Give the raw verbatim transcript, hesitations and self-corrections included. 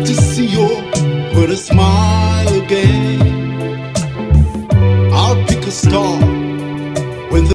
to see you with a smile again. I'll pick a star